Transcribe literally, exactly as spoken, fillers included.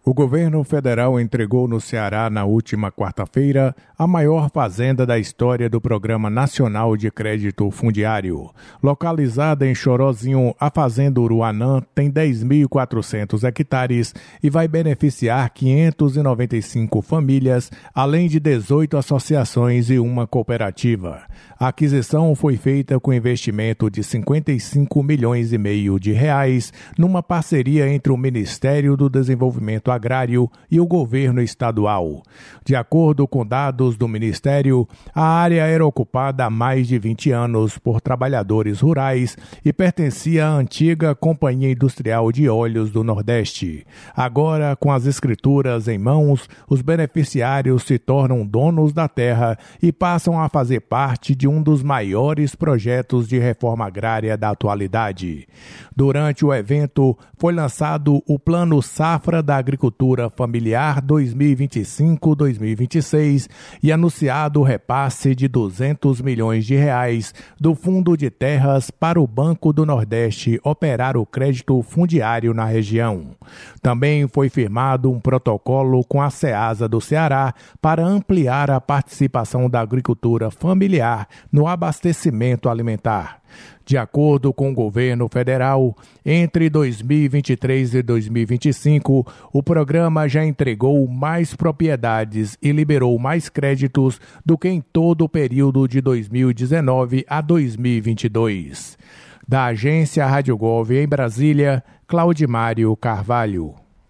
O governo federal entregou no Ceará, na última quarta-feira, a maior fazenda da história do Programa Nacional de Crédito Fundiário. Localizada em Chorozinho, a Fazenda Uruanã tem dez mil e quatrocentos hectares e vai beneficiar quinhentas e noventa e cinco famílias, além de dezoito associações e uma cooperativa. A aquisição foi feita com investimento de cinquenta e cinco milhões e meio de reais, numa parceria entre o Ministério do Desenvolvimento Agrário e o governo estadual. De acordo com dados do Ministério, a área era ocupada há mais de vinte anos por trabalhadores rurais e pertencia à antiga Companhia Industrial de Óleos do Nordeste. Agora, com as escrituras em mãos, os beneficiários se tornam donos da terra e passam a fazer parte de um dos maiores projetos de reforma agrária da atualidade. Durante o evento, foi lançado o Plano Safra da Agricultura Familiar dois mil e vinte e cinco a dois mil e vinte e seis e anunciado o repasse de duzentos milhões de reais do Fundo de Terras para o Banco do Nordeste operar o crédito fundiário na região. Também foi firmado um protocolo com a Ceasa do Ceará para ampliar a participação da agricultura familiar no abastecimento alimentar. De acordo com o governo federal, entre dois mil e vinte e três e dois mil e vinte e cinco, o programa já entregou mais propriedades e liberou mais créditos do que em todo o período de dois mil e dezenove a dois mil e vinte e dois. Da agência Rádio Gov em Brasília, Claudimário Carvalho.